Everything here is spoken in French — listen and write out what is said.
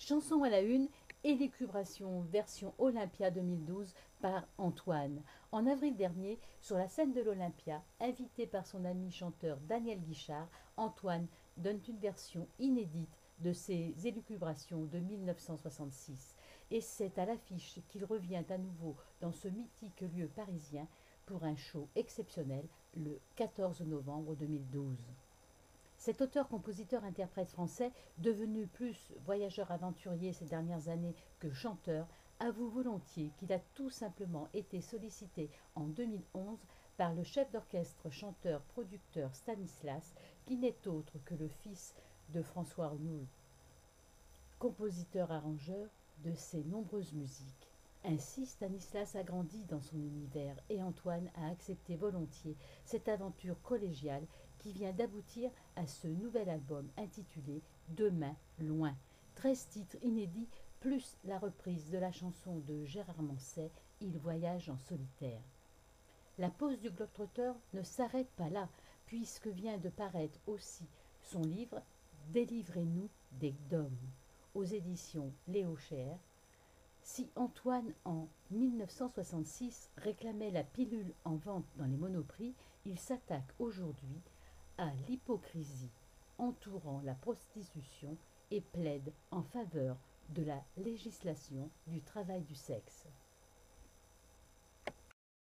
Chanson à la une, élucubration version Olympia 2012 par Antoine. En avril dernier, sur la scène de l'Olympia, invité par son ami chanteur Daniel Guichard, Antoine donne une version inédite de ses élucubrations de 1966. Et c'est à l'affiche qu'il revient à nouveau dans ce mythique lieu parisien pour un show exceptionnel le 14 novembre 2012. Cet auteur-compositeur-interprète français, devenu plus voyageur aventurier ces dernières années que chanteur, avoue volontiers qu'il a tout simplement été sollicité en 2011 par le chef d'orchestre chanteur-producteur Stanislas, qui n'est autre que le fils de François Arnould, compositeur-arrangeur de ses nombreuses musiques. Ainsi, Stanislas a grandi dans son univers et Antoine a accepté volontiers cette aventure collégiale qui vient d'aboutir à ce nouvel album intitulé Demain loin. 13 titres inédits plus la reprise de la chanson de Gérard Manset, Il voyage en solitaire. La pause du globe-trotter ne s'arrête pas là, puisque vient de paraître aussi son livre Délivrez-nous des dômes aux éditions Léo Cher. Si Antoine, en 1966, réclamait la pilule en vente dans les monoprix, il s'attaque aujourd'hui à l'hypocrisie entourant la prostitution et plaide en faveur de la législation du travail du sexe.